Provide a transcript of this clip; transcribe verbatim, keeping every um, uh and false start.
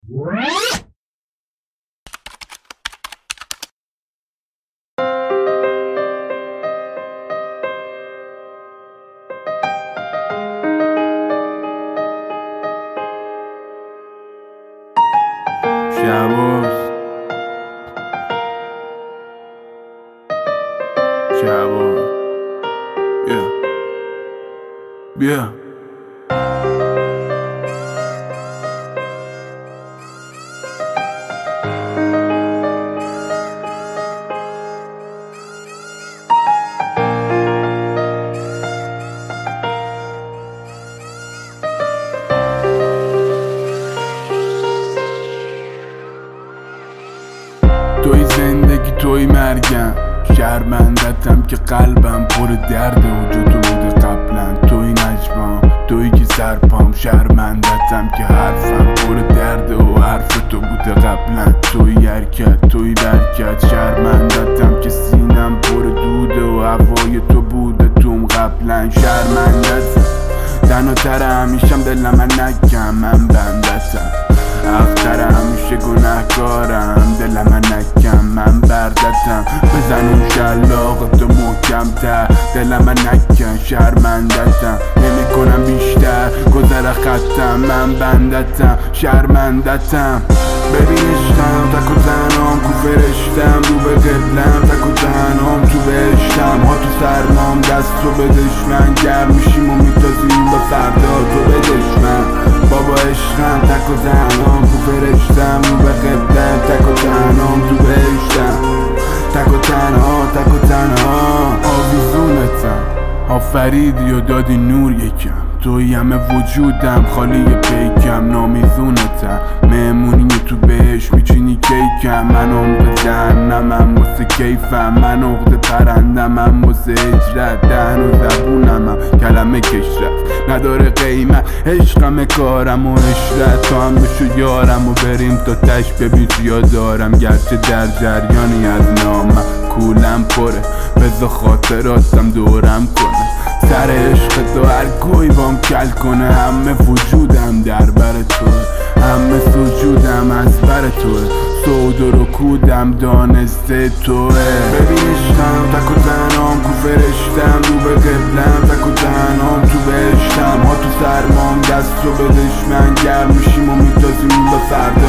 شباز شباز بیا بیا توی زندگی توی مرگم، شرمندتم که قلبم پر درد و جو تو بوده قبلا. توی نجمام توی که سرپام، شرمندتم که حرفم پر درد و حرف تو بوده قبلا. توی حرکت توی برکت، شرمندتم که سینم پر دوده و هوای تو بوده توم قبلا. شرمندتم تنها همیشم دلم من نکم، من بندتم اختر همیشه گناهکارم، دلم من نکم من بردتم. بزن اون شلاق تو محکم تر، دلم من نکن شرمندتم. نمی کنم بیشتر گذر خطم، من بندتم شرمندتم. ببین عشقم تک و تنهام کو فرشتم، رو به قبلم تک و تنهام تو بهشتم. ها تو سرمام دست رو به دشمن، گرم میشیم و میتازیم با فردا تو به دشمن. بابا عشقم تک و تنهام کو فرشتم، رو به قبلم تک و تنهام تو بهشتم. تک و تنها تک و تنها آویزونتم، آفریدی و دادی نور یکم. توی همه وجودم خالی پیکم، نامیزونتم مهمونی تو بهش میچینی کیکم. من عمق جهنمم واسه کیفم، من عقد پرندمم واسه هجرت. دهن و زبونمم کلمه کشرت نداره قیمت، عشقم کارم و عشرت. تو هم بشو یارم و بریم تا تش، ببین چیا دارم گرچه در جریانی از نامم. کولم پره بذار خاطراتم دورم کنه، سر عشق تو هر کوی بام کل کنه. همه وجودم در بر توه، همه سجودم از بر توه. سود و رکودم دانسته توه. ببین عشقم تک و تنهام کو فرشتم، رو به قبلم تک و تنهام تو بهشتم. ها تو سرمام دست رو به دشمن، گرم میشیم و میتازیم با فرد